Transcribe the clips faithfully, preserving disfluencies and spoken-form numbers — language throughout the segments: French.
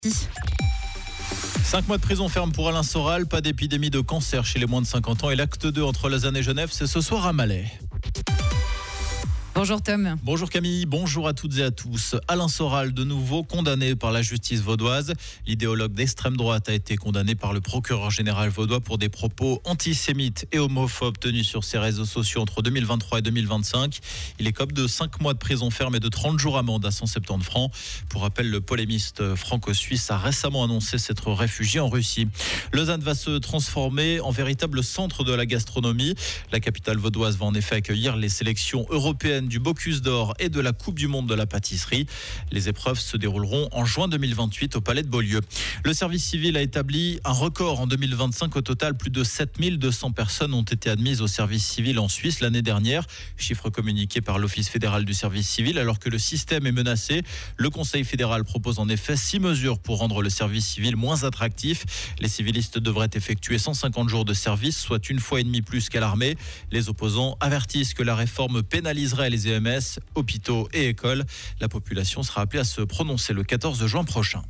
Cinq mois de prison ferme pour Alain Soral, pas d'épidémie de cancer chez les moins de cinquante ans et l'acte deux entre Lausanne et Genève, c'est ce soir à Malais. Bonjour Tom. Bonjour Camille, bonjour à toutes et à tous. Alain Soral, de nouveau condamné par la justice vaudoise. L'idéologue d'extrême droite a été condamné par le procureur général vaudois pour des propos antisémites et homophobes tenus sur ses réseaux sociaux entre deux mille vingt-trois et deux mille vingt-cinq. Il écope de cinq mois de prison ferme et de trente jours amende à cent soixante-dix francs. Pour rappel, le polémiste franco-suisse a récemment annoncé s'être réfugié en Russie. Lausanne va se transformer en véritable centre de la gastronomie. La capitale vaudoise va en effet accueillir les sélections européennes du Bocuse d'Or et de la Coupe du Monde de la pâtisserie. Les épreuves se dérouleront en juin deux mille vingt-huit au Palais de Beaulieu. Le service civil a établi un record en deux mille vingt-cinq. Au total, plus de sept mille deux cents personnes ont été admises au service civil en Suisse l'année dernière. Chiffre communiqué par l'Office fédéral du service civil. Alors que le système est menacé, le Conseil fédéral propose en effet six mesures pour rendre le service civil moins attractif. Les civilistes devraient effectuer cent cinquante jours de service, soit une fois et demie plus qu'à l'armée. Les opposants avertissent que la réforme pénaliserait les E M S, hôpitaux et écoles. La population sera appelée à se prononcer le quatorze juin prochain.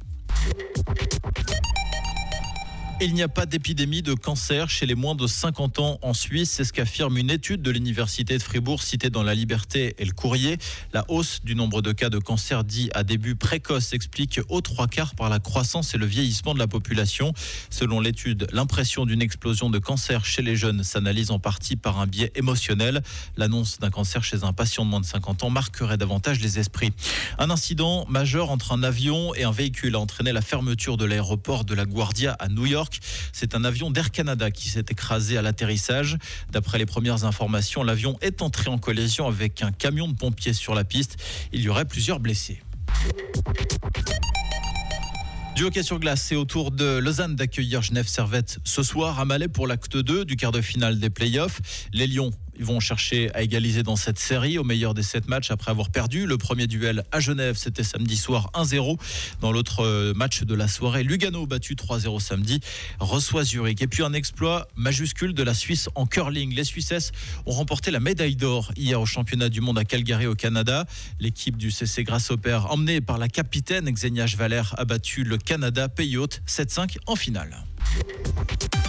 Il n'y a pas d'épidémie de cancer chez les moins de cinquante ans en Suisse. C'est ce qu'affirme une étude de l'Université de Fribourg citée dans La Liberté et Le Courrier. La hausse du nombre de cas de cancer dit à début précoce s'explique aux trois quarts par la croissance et le vieillissement de la population. Selon l'étude, l'impression d'une explosion de cancer chez les jeunes s'analyse en partie par un biais émotionnel. L'annonce d'un cancer chez un patient de moins de cinquante ans marquerait davantage les esprits. Un incident majeur entre un avion et un véhicule a entraîné la fermeture de l'aéroport de LaGuardia à New York. C'est un avion d'Air Canada qui s'est écrasé à l'atterrissage. D'après les premières informations, l'avion est entré en collision avec un camion de pompiers sur la piste. Il y aurait plusieurs blessés. Du hockey sur glace, c'est au tour de Lausanne d'accueillir Genève Servette ce soir à Malais pour l'acte deux du quart de finale des playoffs. Les Lions Ils vont chercher à égaliser dans cette série au meilleur des sept matchs après avoir perdu. Le premier duel à Genève, c'était samedi soir un zéro. Dans l'autre match de la soirée, Lugano battu trois zéro samedi, reçoit Zurich. Et puis un exploit majuscule de la Suisse en curling. Les Suissesses ont remporté la médaille d'or hier au championnat du monde à Calgary au Canada. L'équipe du C C Grasshopper, emmenée par la capitaine Xenia Schwaller, a battu le Canada pays hôte sept cinq en finale.